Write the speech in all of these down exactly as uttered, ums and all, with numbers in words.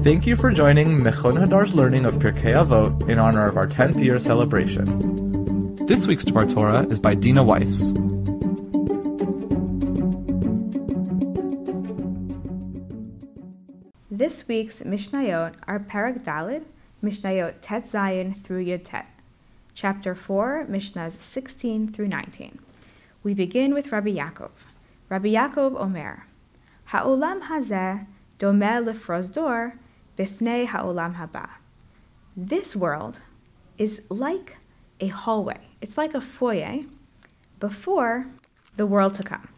Thank you for joining Mechon Hadar's learning of Pirkei Avot in honor of our tenth year celebration. This week's Dvar Torah is by Dina Weiss. This week's Mishnayot are Perek Daled, Mishnayot Tet Zayin through Yud Tet, Chapter four, Mishnahs sixteen through nineteen. We begin with Rabbi Yaakov. Rabbi Yaakov Omer, Ha'olam hazeh domeh lefrozdor bifnei ha'olam haba. This world is like a hallway. It's like a foyer before the world to come.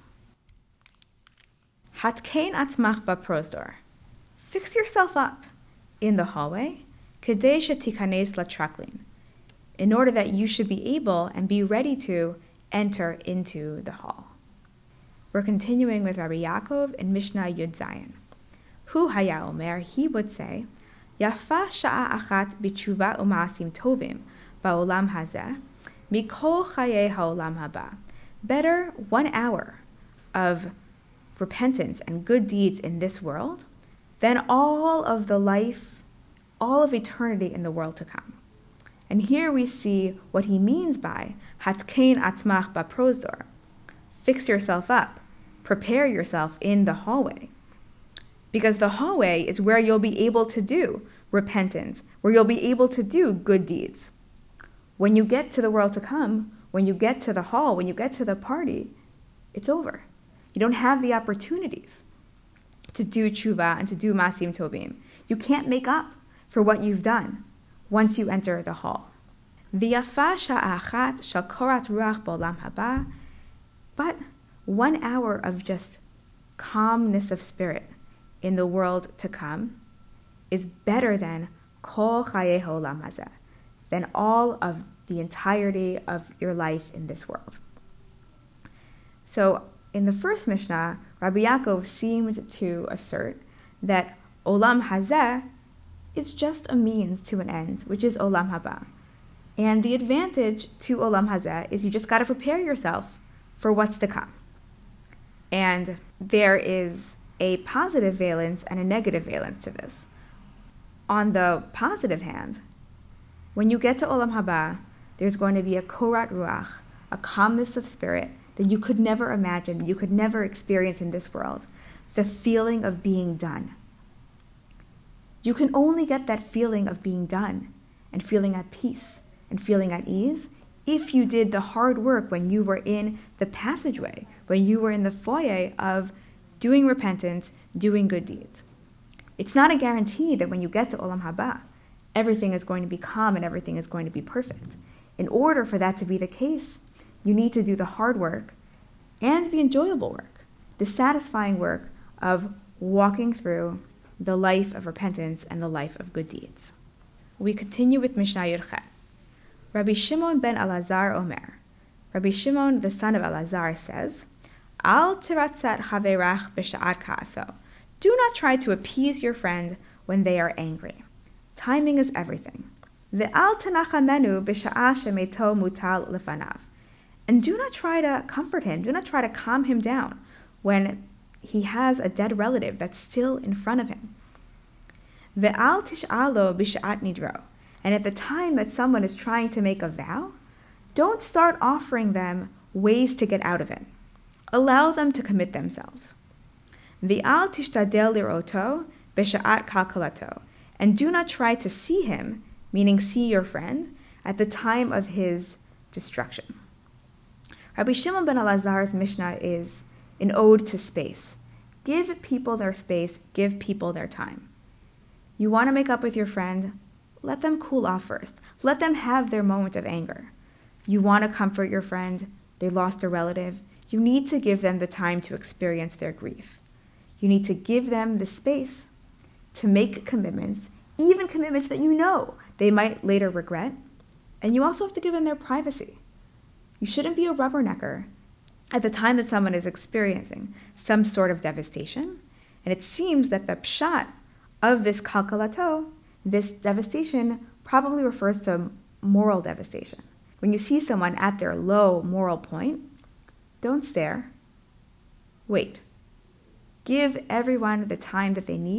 Hatkein atzmach baprozdor. Fix yourself up in the hallway, kedei shetikanes latraklin, in order that you should be able and be ready to enter into the hall. We're continuing with Rabbi Yaakov in Mishnah Yud Zayin. Hu haya omer, he would say, Yafa sha'a achat b'tshuva u'ma'asim tovim ba'olam hazeh, mikol chayei ha'olam haba. Better one hour of repentance and good deeds in this world than all of the life, all of eternity in the world to come. And here we see what he means by hatkein atzmach baprozdor. Fix yourself up, prepare yourself in the hallway. Because the hallway is where you'll be able to do repentance, where you'll be able to do good deeds. When you get to the world to come, when you get to the hall, when you get to the party, it's over. You don't have the opportunities to do tshuva and to do masim tovim. You can't make up for what you've done once you enter the hall. V'yafa sha'achat shel korat ruach b'olam haba. But one hour of just calmness of spirit in the world to come is better than kol chayei ha'olam hazeh, than all of the entirety of your life in this world. So in the first Mishnah, Rabbi Yaakov seemed to assert that olam hazeh is just a means to an end, which is olam haba. And the advantage to olam hazeh is you just got to prepare yourself for what's to come. And there is a positive valence and a negative valence to this. On the positive hand, when you get to olam haba, there's going to be a korat ruach, a calmness of spirit that you could never imagine, that you could never experience in this world, the feeling of being done. You can only get that feeling of being done and feeling at peace and feeling at ease if you did the hard work when you were in the passageway, when you were in the foyer of doing repentance, doing good deeds. It's not a guarantee that when you get to olam haba, everything is going to be calm and everything is going to be perfect. In order for that to be the case, you need to do the hard work and the enjoyable work, the satisfying work of walking through the life of repentance and the life of good deeds. We continue with Mishnah Yud Chet. Rabbi Shimon ben Elazar Omer. Rabbi Shimon, the son of Elazar, says, Al tiratzat chaverach b'sha'at ka'aso. Do not try to appease your friend when they are angry. Timing is everything. Ve'al tenachamenu b'sha'a shemeto mutal lefanav. And do not try to comfort him, do not try to calm him down when he has a dead relative that's still in front of him. Ve'al tish'alo b'sha'at nidro. And at the time that someone is trying to make a vow, don't start offering them ways to get out of it. Allow them to commit themselves. Ve'al tishtadel liroto b'sha'at kalkalato. And do not try to see him, meaning see your friend, at the time of his destruction. Rabbi Shimon ben Elazar's Mishnah is an ode to space. Give people their space, give people their time. You want to make up with your friend? Let them cool off first. Let them have their moment of anger. You want to comfort your friend? They lost a relative. You need to give them the time to experience their grief. You need to give them the space to make commitments, even commitments that you know they might later regret. And you also have to give them their privacy. You shouldn't be a rubbernecker at the time that someone is experiencing some sort of devastation. And it seems that the pshat of this kalkalato, this devastation, probably refers to moral devastation. When you see someone at their low moral point, don't stare. Wait. Give everyone the time that they need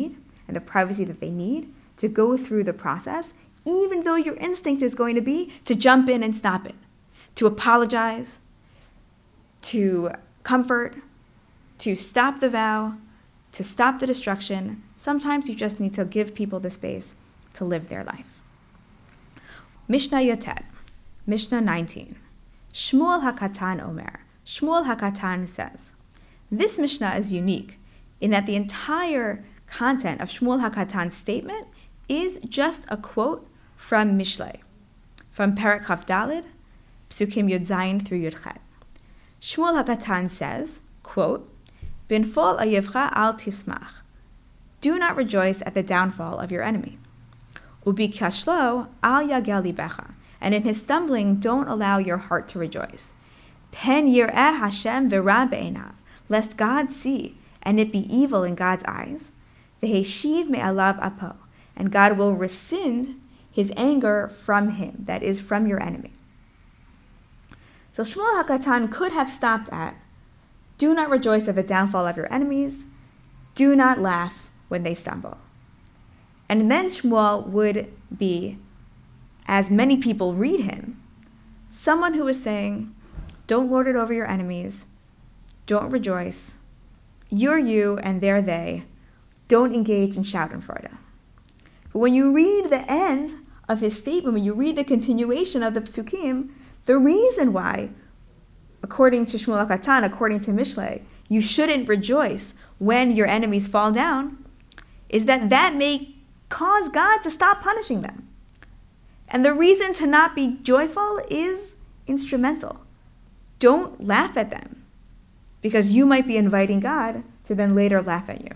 and the privacy that they need to go through the process, even though your instinct is going to be to jump in and stop it, to apologize, to comfort, to stop the vow, to stop the destruction. Sometimes you just need to give people the space to live their life. Mishnah Yotet, Mishnah nineteen. Shmuel HaKatan Omer. Shmuel HaKatan says, this Mishnah is unique in that the entire content of Shmuel HaKatan's statement is just a quote from Mishlei, from Perek Chaf Daled, Psukim Yud Zayin through Yud Chet. Shmuel HaKatan says, quote, Binfol ayevcha al tismach. Do not rejoice at the downfall of your enemy. Ubi kashlo al yagel libecha. And in his stumbling, don't allow your heart to rejoice. Pen yireh Hashem v'ra be'einav. Lest God see, and it be evil in God's eyes. V'heshiv me'alav apo. And God will rescind his anger from him, that is, from your enemy. So Shmuel HaKatan could have stopped at, do not rejoice at the downfall of your enemies, do not laugh when they stumble. And then Shmuel would be, as many people read him, someone who is saying, don't lord it over your enemies, don't rejoice, you're you and they're they, don't engage in Schadenfreude. But when you read the end of his statement, when you read the continuation of the Psukim, the reason why, according to Shmuel HaKatan, according to Mishlei, you shouldn't rejoice when your enemies fall down, is that that may cause God to stop punishing them. And the reason to not be joyful is instrumental. Don't laugh at them, because you might be inviting God to then later laugh at you.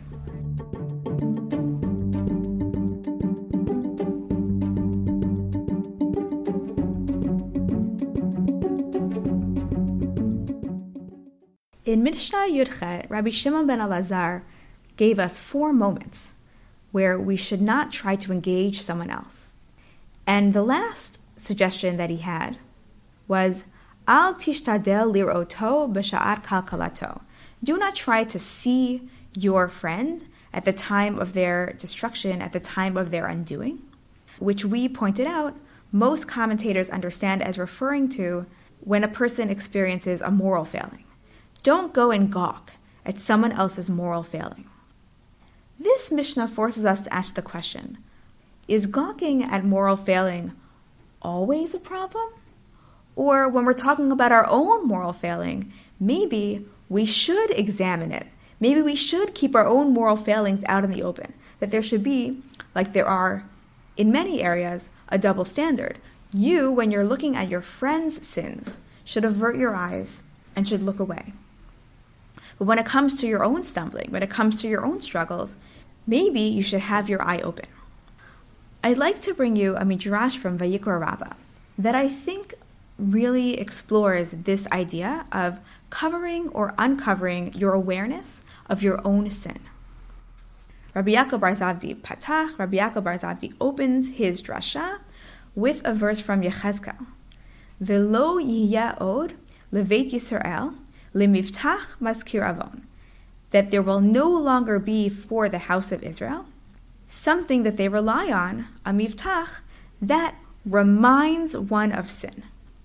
In Mishnah Yud Chet, Rabbi Shimon ben Elazar gave us four moments where we should not try to engage someone else. And the last suggestion that he had was, Al tishtadel liroto b'sha'at kalkalato. Do not try to see your friend at the time of their destruction, at the time of their undoing, which we pointed out most commentators understand as referring to when a person experiences a moral failing. Don't go and gawk at someone else's moral failing. This Mishnah forces us to ask the question, is gawking at moral failing always a problem? Or when we're talking about our own moral failing, maybe we should examine it. Maybe we should keep our own moral failings out in the open. That there should be, like there are in many areas, a double standard. You, when you're looking at your friend's sins, should avert your eyes and should look away. But when it comes to your own stumbling, when it comes to your own struggles, maybe you should have your eye open. I'd like to bring you a midrash from Vayikra Rabbah that I think really explores this idea of covering or uncovering your awareness of your own sin. Rabbi Yaakov Bar Zavdi Patach, Rabbi Yaakov Bar Zavdi opens his drasha with a verse from Yechezkel. Velo yihya od levet Yisrael lemiftach maskir avon. That there will no longer be for the house of Israel something that they rely on, a miftach, that reminds one of sin.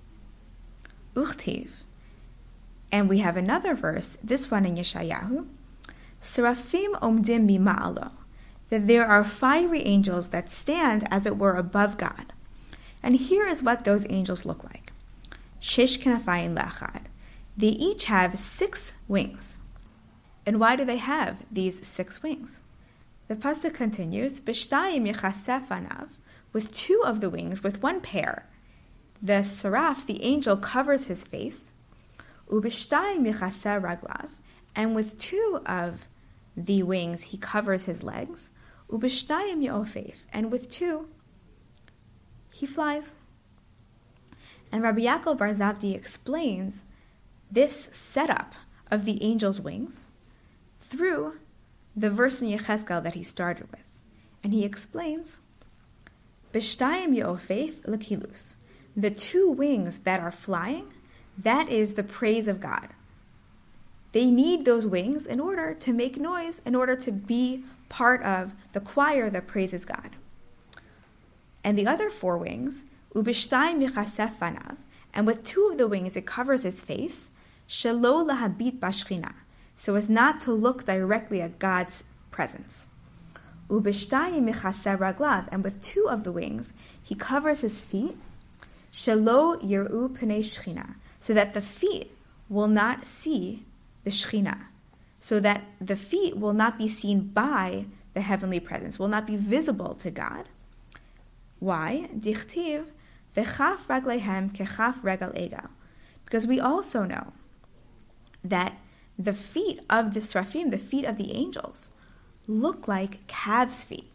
Uchtiv. And we have another verse, this one in Yeshayahu, Serafim omdim mima'alo, that there are fiery angels that stand, as it were, above God. And here is what those angels look like. Shesh kenafayim le'achad. They each have six wings. And why do they have these six wings? The pasuk continues, B'shtayim yechasef anav, with two of the wings, with one pair. The seraph, the angel, covers his face, Ub'shtayim yechaseh raglav, and with two of the wings he covers his legs, Ub'shtayim yo'ofef, and with two he flies. And Rabbi Yaakov Bar Zavdi explains this setup of the angel's wings through the verse in Yechezkel that he started with. And he explains, B'shtayim yo'ofef l'kilus, the two wings that are flying, that is the praise of God. They need those wings in order to make noise, in order to be part of the choir that praises God. And the other four wings, ubishtayim michasef fanav, and with two of the wings it covers his face, shelo lahabit bashchina, so as not to look directly at God's presence. Ubishtayim michaseh raglav, and with two of the wings he covers his feet, shelo yiru pnei shchina, so that the feet will not see the shchina, so that the feet will not be seen by the heavenly presence, will not be visible to God. Why? Dichtiv v'chaf ragleihem kechaf regal egal. Because we also know that the feet of the Seraphim, the feet of the angels, look like calves' feet.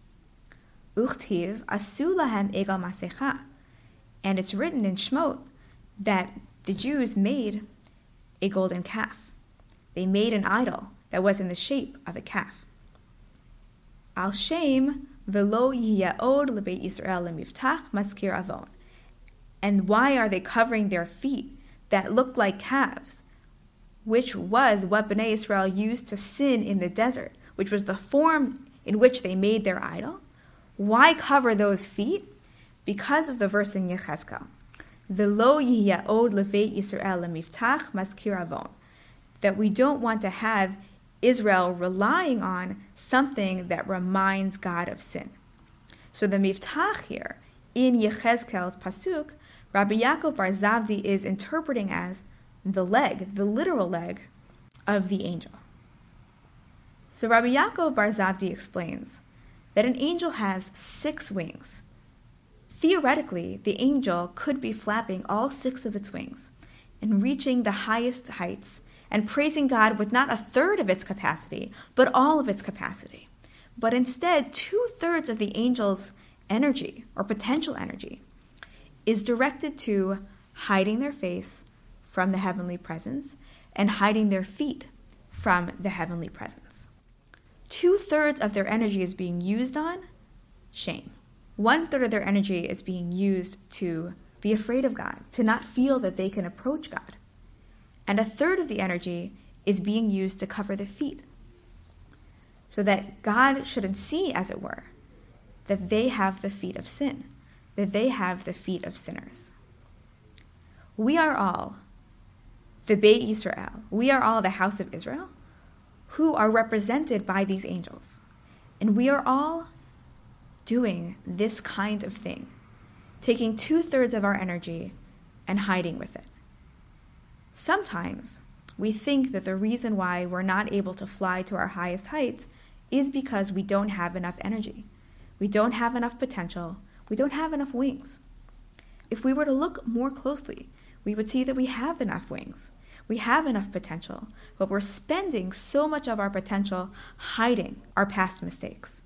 Uchtiv asu lahem egal masecha. And it's written in Shemot that the Jews made a golden calf. They made an idol that was in the shape of a calf. Al shem velo yiyaod lebeit Yisrael lemiftach maskir avon. And why are they covering their feet that look like calves, which was what Bnei Israel used to sin in the desert, which was the form in which they made their idol? Why cover those feet? Because of the verse in Yechezkel, V'lo yiyaod lebeit Yisrael lemiftach maskir avon, that we don't want to have Israel relying on something that reminds God of sin. So the miftach here, in Yechezkel's pasuk, Rabbi Yaakov Bar Zavdi is interpreting as the leg, the literal leg of the angel. So Rabbi Yaakov Bar Zavdi explains that an angel has six wings. Theoretically, the angel could be flapping all six of its wings and reaching the highest heights and praising God with not a third of its capacity, but all of its capacity. But instead, two-thirds of the angel's energy, or potential energy, is directed to hiding their face from the heavenly presence and hiding their feet from the heavenly presence. Two-thirds of their energy is being used on shame. One-third of their energy is being used to be afraid of God, to not feel that they can approach God. And a third of the energy is being used to cover their feet, so that God shouldn't see, as it were, that they have the feet of sin, that they have the feet of sinners. We are all the Beit Yisrael, we are all the house of Israel, who are represented by these angels. And we are all doing this kind of thing, taking two-thirds of our energy and hiding with it. Sometimes we think that the reason why we're not able to fly to our highest heights is because we don't have enough energy. We don't have enough potential. We don't have enough wings. If we were to look more closely, we would see that we have enough wings. We have enough potential, but we're spending so much of our potential hiding our past mistakes.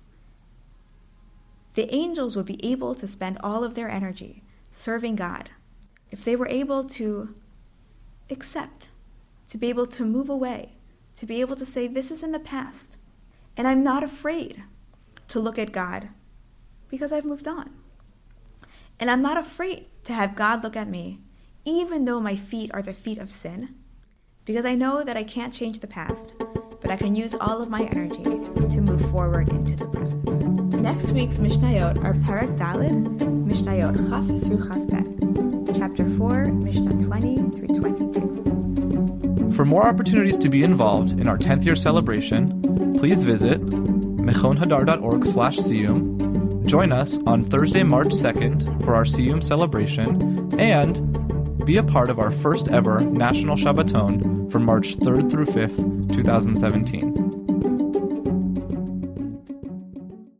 The angels would be able to spend all of their energy serving God if they were able to accept, to be able to move away, to be able to say, this is in the past, and I'm not afraid to look at God because I've moved on. And I'm not afraid to have God look at me, even though my feet are the feet of sin, because I know that I can't change the past, but I can use all of my energy to move forward into the present. Next week's Mishnayot are Perek Daled, Mishnayot Chaf through Chaf Bet, Chapter four, Mishnah twenty through twenty-two. For more opportunities to be involved in our tenth year celebration, please visit mechonhadar.org slash siyum, join us on Thursday, March second for our Siyum celebration, and be a part of our first ever National Shabbaton from March third through fifth, twenty seventeen.